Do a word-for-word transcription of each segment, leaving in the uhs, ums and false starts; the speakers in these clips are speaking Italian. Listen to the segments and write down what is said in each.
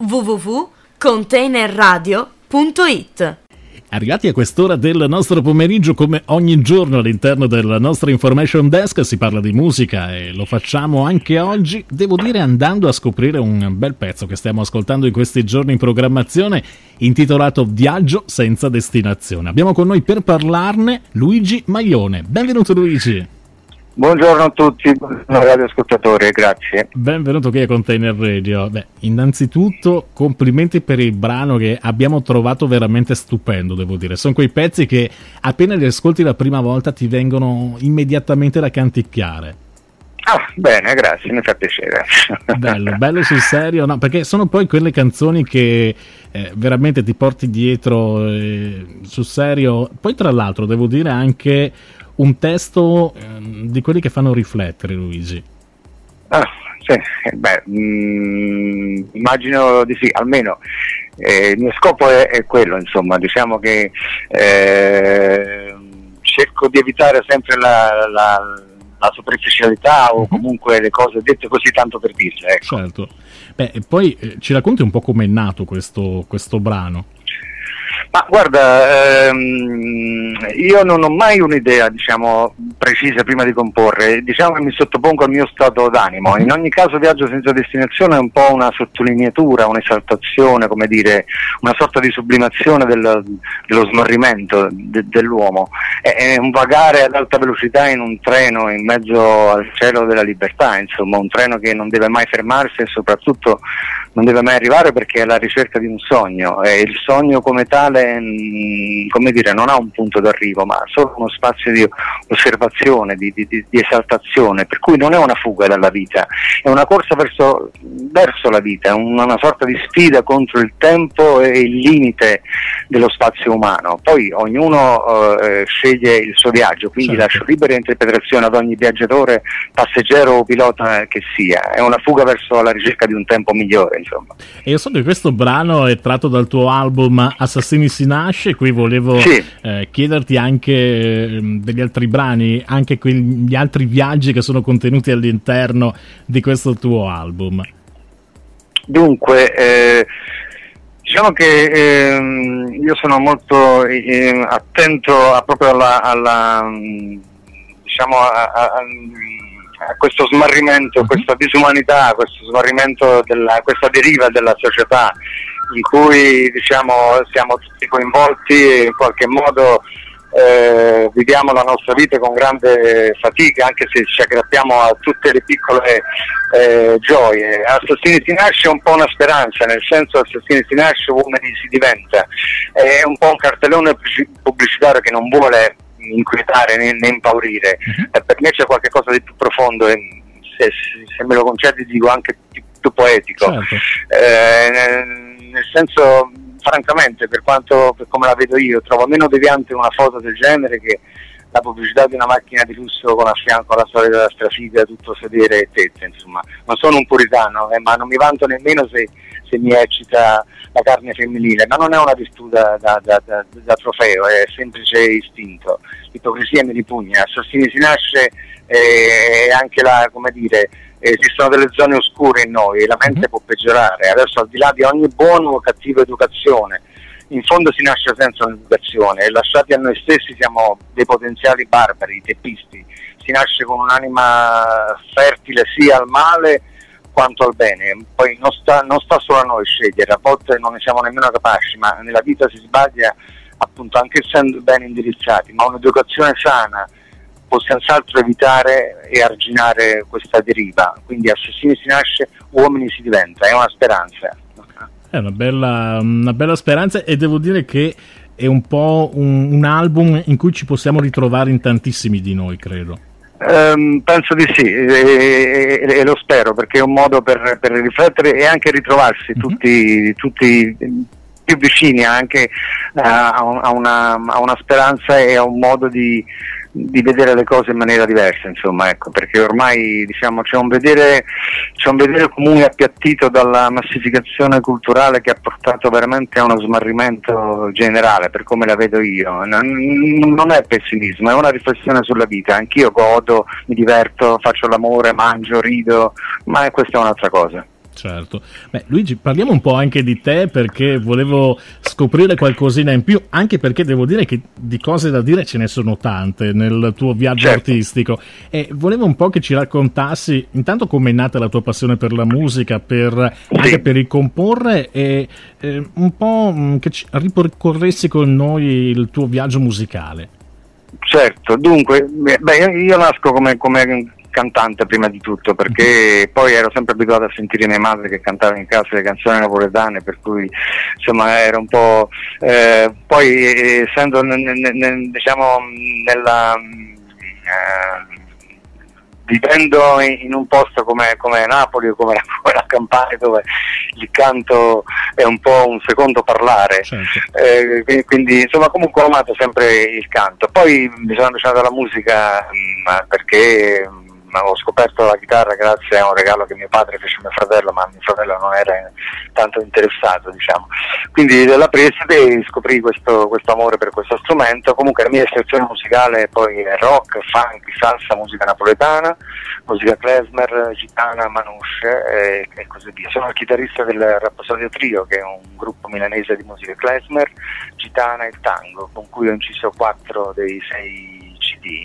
w w w punto container radio punto it. Arrivati a quest'ora del nostro pomeriggio, come ogni giorno all'interno della nostra Information Desk si parla di musica e lo facciamo anche oggi, devo dire andando a scoprire un bel pezzo che stiamo ascoltando in questi giorni in programmazione, intitolato Viaggio senza destinazione. Abbiamo con noi per parlarne Luigi Maglione. Benvenuto Luigi. Buongiorno a tutti, buongiorno radioascoltatori, grazie. Benvenuto qui a Container Radio. Beh, innanzitutto complimenti per il brano che abbiamo trovato veramente stupendo, devo dire. Sono quei pezzi che appena li ascolti la prima volta ti vengono immediatamente da canticchiare. Ah, bene, grazie, mi fa piacere. Bello, bello sul serio, no, perché sono poi quelle canzoni che eh, veramente ti porti dietro eh, sul serio. Poi tra l'altro devo dire anche un testo eh, di quelli che fanno riflettere, Luigi. Ah, sì, beh, mh, immagino di sì, almeno eh, il mio scopo è, è quello, insomma, diciamo che eh, cerco di evitare sempre la, la, la superficialità o comunque le cose dette così tanto per dirle, ecco. Certo. Beh, e poi eh, ci racconti un po' com'è nato questo, questo brano? Ma guarda, ehm, io non ho mai un'idea, diciamo, precisa prima di comporre, diciamo che mi sottopongo al mio stato d'animo. In ogni caso Viaggio senza destinazione è un po' una sottolineatura, un'esaltazione, come dire, una sorta di sublimazione del, dello smarrimento de, dell'uomo. È, è un vagare ad alta velocità in un treno in mezzo al cielo della libertà, insomma, un treno che non deve mai fermarsi e soprattutto non deve mai arrivare perché è alla ricerca di un sogno, e il sogno come tale, mh, come dire, non ha un punto d'arrivo, ma solo uno spazio di osservazione, di, di, di esaltazione, per cui non è una fuga dalla vita, è una corsa verso, verso la vita, una, una sorta di sfida contro il tempo e il limite dello spazio umano. Poi ognuno eh, sceglie il suo viaggio, quindi certo, lascio libera interpretazione ad ogni viaggiatore, passeggero o pilota che sia. È una fuga verso la ricerca di un tempo migliore, insomma. E io so che questo brano è tratto dal tuo album Assassini si nasce, qui volevo sì. eh, chiederti anche eh, degli altri brani, anche quegli altri viaggi che sono contenuti all'interno di questo tuo album. Dunque, eh, diciamo che eh, io sono molto eh, attento a, proprio alla, alla diciamo a, a, a questo smarrimento, a questa disumanità, a questo smarrimento, della, questa deriva della società in cui, diciamo, siamo tutti coinvolti e in qualche modo eh, viviamo la nostra vita con grande fatica, anche se ci aggrappiamo a tutte le piccole eh, gioie. Assassini si nasce è un po' una speranza, nel senso Assassini si nasce, uomini si diventa. È un po' un cartellone pubblicitario che non vuole inquietare né, né impaurire. Uh-huh. Eh, per me c'è qualche cosa di più profondo e se, se me lo concedi dico anche più, più poetico. Certo. Eh, nel, nel senso, francamente, per quanto, per come la vedo io, trovo meno deviante una foto del genere che la pubblicità di una macchina di lusso con a fianco la storia della strafiga, tutto sedere e tette, insomma. Non sono un puritano, eh, ma non mi vanto nemmeno se, se mi eccita la carne femminile, ma non è una virtù da, da, da, da, da trofeo, è semplice istinto. L'ipocrisia mi ripugna. Assassini si nasce e eh, anche la, come dire, esistono delle zone oscure in noi e la mente mm-hmm. può peggiorare. Adesso, al di là di ogni buona o cattiva educazione, in fondo si nasce senza un'educazione e lasciati a noi stessi siamo dei potenziali barbari, teppisti. Si nasce con un'anima fertile sia al male quanto al bene. Poi non sta, non sta solo a noi scegliere, a volte non ne siamo nemmeno capaci, ma nella vita si sbaglia, appunto, anche essendo ben indirizzati, ma un'educazione sana può senz'altro evitare e arginare questa deriva. Quindi Assassini si nasce, uomini si diventa, è una speranza. È una bella, una bella speranza, e devo dire che è un po' un, un album in cui ci possiamo ritrovare in tantissimi di noi, credo. Um, penso di sì, e, e, e lo spero, perché è un modo per, per riflettere e anche ritrovarsi, mm-hmm. tutti, tutti più vicini anche uh, a, un, a, una, a una speranza e a un modo di, di vedere le cose in maniera diversa, insomma, ecco, perché ormai, diciamo, c'è un vedere c'è un vedere comune appiattito dalla massificazione culturale che ha portato veramente a uno smarrimento generale, per come la vedo io. Non, non è pessimismo, è una riflessione sulla vita. Anch'io godo, mi diverto, faccio l'amore, mangio, rido, ma questa è un'altra cosa. Certo. Beh, Luigi, parliamo un po' anche di te, perché volevo scoprire qualcosina in più, anche perché devo dire che di cose da dire ce ne sono tante nel tuo viaggio certo. artistico, e volevo un po' che ci raccontassi intanto come è nata la tua passione per la musica, per, sì. anche per il comporre, e eh, un po' mh, che ci ripercorressi con noi il tuo viaggio musicale. Certo, dunque, beh, io nasco come, come cantante prima di tutto, perché poi ero sempre abituato a sentire mia madre che cantava in casa le canzoni napoletane, per cui insomma era un po'... Eh, poi essendo n- n- n- diciamo nella... Eh, vivendo in un posto come, come Napoli o come la, come la Campania, dove il canto è un po' un secondo parlare, certo. eh, quindi insomma comunque ho amato sempre il canto. Poi mi sono avvicinato alla musica mh, perché mh, ho scoperto la chitarra grazie a un regalo che mio padre fece a mio fratello, ma mio fratello non era tanto interessato, diciamo. Quindi dalla preside scoprì questo, questo amore per questo strumento. Comunque la mia istruzione musicale poi è rock, funk, salsa, musica napoletana, musica klezmer, gitana, manouche e, e così via. Sono il chitarrista del Rhapsody Trio, che è un gruppo milanese di musica klezmer, gitana e tango, con cui ho inciso quattro dei sei C D.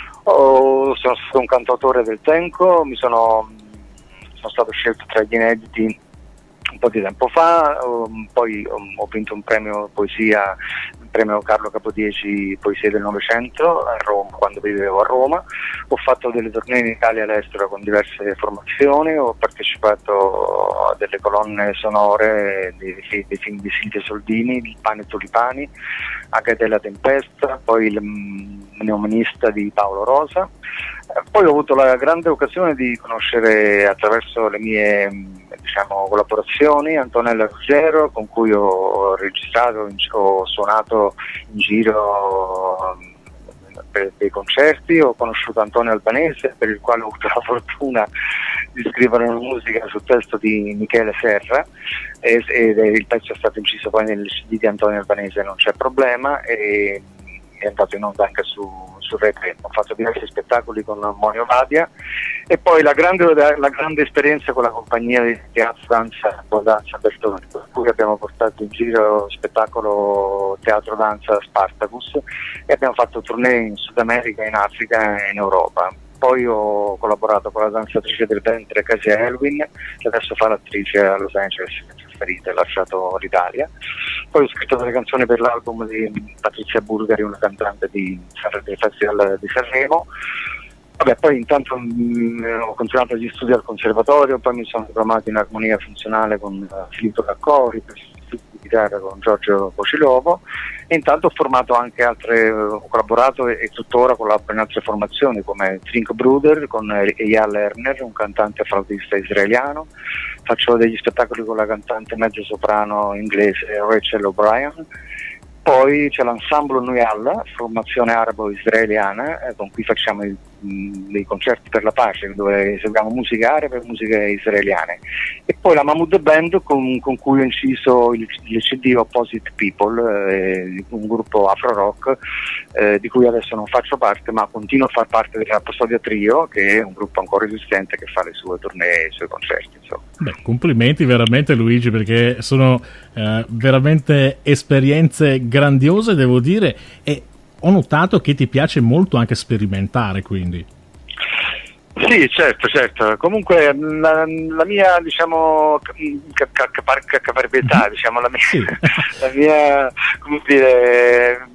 Oh, sono stato un cantautore del tempo, mi sono, sono stato scelto tra gli inediti un po' di tempo fa, um, poi um, ho vinto un premio poesia, il premio Carlo Capodieci Poesie del Novecento a Roma, quando vivevo a Roma. Ho fatto delle tournée in Italia e all'estero con diverse formazioni, ho partecipato a delle colonne sonore dei, dei film di Silvia Soldini, Il pane e tulipani, Agate della Tempesta, poi il Neomanista di Paolo Rosa. Poi ho avuto la grande occasione di conoscere attraverso le mie diciamo collaborazioni Antonella Ruggero, con cui ho registrato, ho suonato in giro per dei concerti. Ho conosciuto Antonio Albanese, per il quale ho avuto la fortuna di scrivere una musica sul testo di Michele Serra, e, e il pezzo è stato inciso poi nel C D di Antonio Albanese, Non c'è problema, e è andato in onda anche su, su Rete. Ho fatto diversi spettacoli con Monio Vadia, e poi la grande, la grande esperienza con la compagnia di Teatro Danza Danza Bertoni, per cui abbiamo portato in giro spettacolo Teatro Danza Spartacus, e abbiamo fatto tournée in Sud America, in Africa e in Europa. Poi ho collaborato con la danzatrice del ventre Casia Elwin, che adesso fa l'attrice a Los Angeles, si è trasferita e ha lasciato l'Italia. Poi ho scritto delle canzoni per l'album di Patrizia Bulgari, una cantante di, del Festival di Sanremo. Vabbè, poi intanto mh, ho continuato gli studi al conservatorio, poi mi sono diplomato in armonia funzionale con uh, Filippo Raccori, di chitarra con Giorgio Pocilovo, e intanto ho formato anche altre, ho collaborato e, e tuttora collaboro in altre formazioni come Trink Bruder con Eyal Lerner, un cantante flautista israeliano. Faccio degli spettacoli con la cantante mezzo soprano inglese Rachel O'Brien. Poi c'è l'ensemble Nuyalla, formazione arabo-israeliana, eh, con cui facciamo il, mh, dei concerti per la pace, dove eseguiamo musica arabe e musiche israeliane. E poi la Mahmood Band, con, con cui ho inciso il, il C D Opposite People, eh, un gruppo afro-rock, eh, di cui adesso non faccio parte, ma continuo a far parte del Rhapsody Trio, che è un gruppo ancora esistente che fa le sue tournée e i suoi concerti, insomma. Beh, complimenti veramente, Luigi, perché sono eh, veramente esperienze grandiose, devo dire, e ho notato che ti piace molto anche sperimentare, quindi. Sì, certo, certo. Comunque la, la mia, diciamo, caparbietà, mm-hmm. diciamo, la mia, sì. la mia, come dire,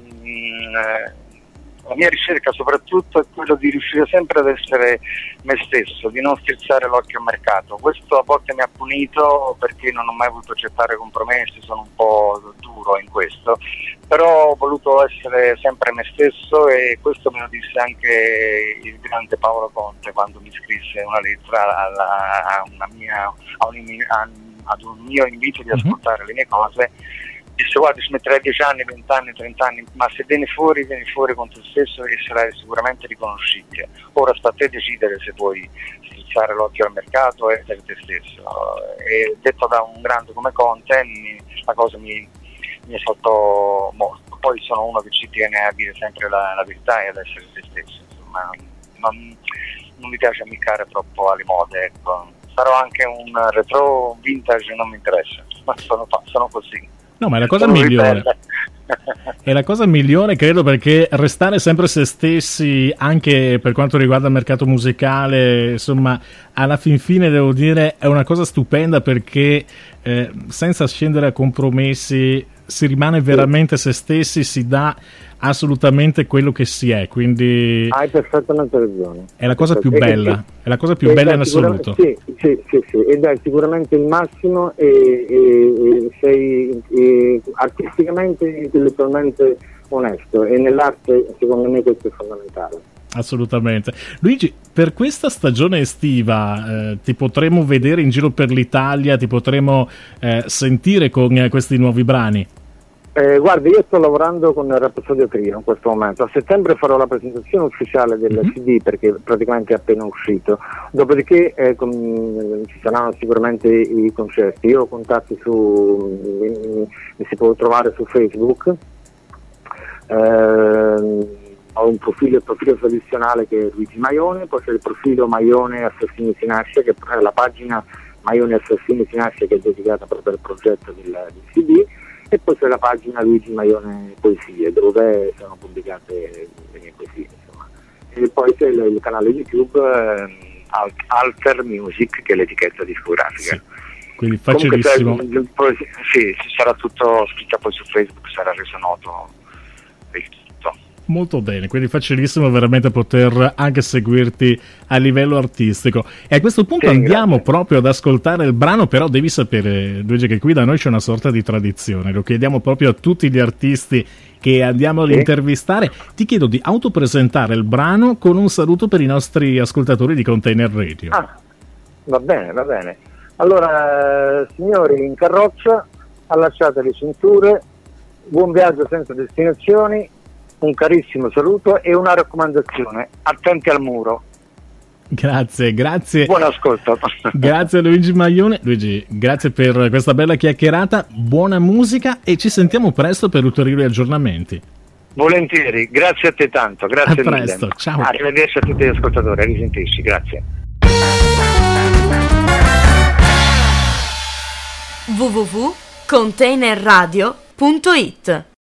mh, la mia ricerca soprattutto è quello di riuscire sempre ad essere me stesso, di non strizzare l'occhio al mercato. Questo a volte mi ha punito perché non ho mai voluto accettare compromessi, sono un po' duro in questo, però ho voluto essere sempre me stesso, e questo me lo disse anche il grande Paolo Conte quando mi scrisse una lettera alla, a una mia, a un, a, ad un mio invito di ascoltare le mie cose. Disse: guarda, ci metterai dieci anni, venti anni, trenta anni, ma se vieni fuori, vieni fuori con te stesso e sarai sicuramente riconoscibile. Ora sta a te decidere se vuoi strizzare l'occhio al mercato e essere te stesso. E detto da un grande come Conte, mi, la cosa mi, mi esaltò molto. Poi sono uno che ci tiene a dire sempre la, la verità e ad essere se stesso. Insomma, non, non mi piace ammiccare troppo alle mode, ecco. farò anche un retro vintage, non mi interessa, ma sono, sono così. No, ma è la cosa Sono migliore. ribelle. È la cosa migliore, credo, perché restare sempre se stessi, anche per quanto riguarda il mercato musicale, insomma, alla fin fine devo dire è una cosa stupenda, perché eh, senza scendere a compromessi si rimane veramente se stessi, si dà assolutamente quello che si è, quindi hai perfettamente ragione. È la cosa più bella, è la cosa più ed bella è in assoluto. Sì, sì, sì, sì, ed è sicuramente il massimo, e, e, e sei e, artisticamente, intellettualmente onesto, e nell'arte secondo me questo è fondamentale. Assolutamente. Luigi, per questa stagione estiva eh, ti potremo vedere in giro per l'Italia, ti potremo eh, sentire con eh, questi nuovi brani? Eh, guarda, io sto lavorando con il Rapsodio Trio in questo momento. A settembre farò la presentazione ufficiale del mm-hmm. C D, perché praticamente è appena uscito. Dopodiché eh, con, ci saranno sicuramente i concerti. Io ho contatti su, mi, mi si può trovare su Facebook. Eh, ho un profilo, il profilo tradizionale che è Luigi Maione, poi c'è il profilo Maione Assassini si nasce, che è la pagina Maione Assassini si nasce, che è dedicata proprio al progetto del, del C D. E poi c'è la pagina Luigi Maione Poesie, dove sono pubblicate le mie poesie, insomma. E poi c'è il, il canale YouTube eh, Alter Music, che è l'etichetta discografica. Sì, quindi facilissimo. Comunque, poi, sì, sarà tutto scritto poi su Facebook, sarà reso noto il tutto. Molto bene, quindi facilissimo veramente poter anche seguirti a livello artistico. E a questo punto sì, andiamo grazie. proprio ad ascoltare il brano, però devi sapere, Luigi, che qui da noi c'è una sorta di tradizione, lo chiediamo proprio a tutti gli artisti che andiamo ad sì. intervistare. Ti chiedo di autopresentare il brano con un saluto per i nostri ascoltatori di Container Radio. Ah, va bene, va bene. Allora, signori in carrozza, allacciate le cinture, buon viaggio senza destinazioni. Un carissimo saluto e una raccomandazione: attenti al muro. Grazie, grazie. Buon ascolto. Grazie Luigi Maione. Luigi, grazie per questa bella chiacchierata, buona musica e ci sentiamo presto per ulteriori aggiornamenti. Volentieri, grazie a te tanto, grazie a mille. presto, ciao. Arrivederci a tutti gli ascoltatori, a risentirci, grazie. w w w punto container radio punto it